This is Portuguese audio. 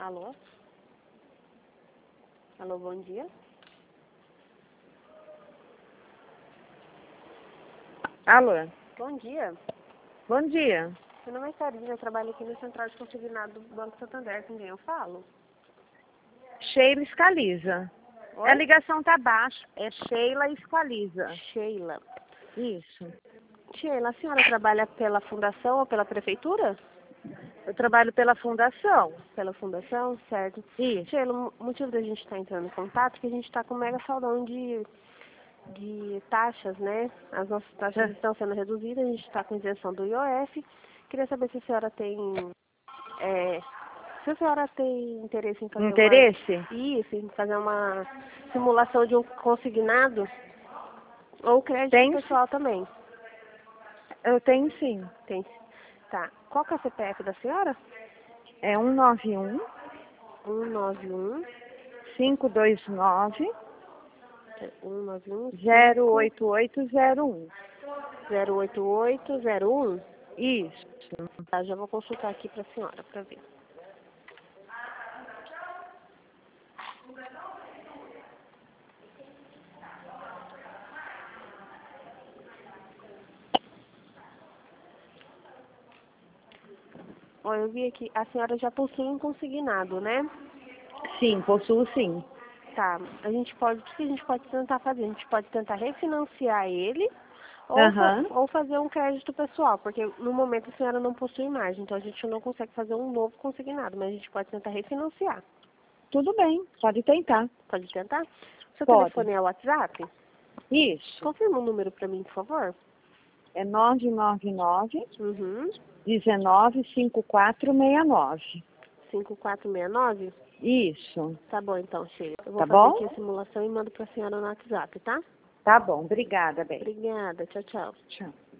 Alô? Alô, bom dia. Alô? Bom dia. Bom dia. Meu nome é Karina, eu trabalho aqui no Central de Consignado do Banco Santander. Com quem eu falo? Sheila Escaliza. Oi? A ligação tá baixa. É Sheila Escaliza. Sheila. Isso. Sheila, a senhora trabalha pela fundação ou pela prefeitura? Eu trabalho pela fundação. Pela fundação, certo. Isso. Sheila, o motivo da gente estar entrando em contato é que a gente está com um mega saldão de taxas, né? As nossas taxas estão sendo reduzidas, a gente está com isenção do IOF. Queria saber se a senhora tem... se a senhora tem interesse em fazer Interesse? isso, em fazer uma simulação de um consignado ou crédito Tem. pessoal também. Eu tenho sim. Tem. Tá. Qual que é o CPF da senhora? É 191 191 529 191 08801. 08801. Isso. Tá, já vou consultar aqui para a senhora para ver. Ó, eu vi aqui, a senhora já possui um consignado, né? Sim, possuo sim. Tá, o que a gente pode tentar fazer? A gente pode tentar refinanciar ele Aham. ou fazer um crédito pessoal, porque no momento a senhora não possui margem, então a gente não consegue fazer um novo consignado, mas a gente pode tentar refinanciar. Tudo bem, pode tentar. Pode tentar? Seu Pode. telefone é o WhatsApp? Isso. Confirma o número para mim, por favor. É 999 Uhum. 195469. 5469? Isso. Tá bom então, Sheila. Eu vou Tá fazer bom? aqui a simulação e mando para a senhora no WhatsApp, tá? Tá bom. Obrigada, bem. Obrigada. Tchau, tchau. Tchau.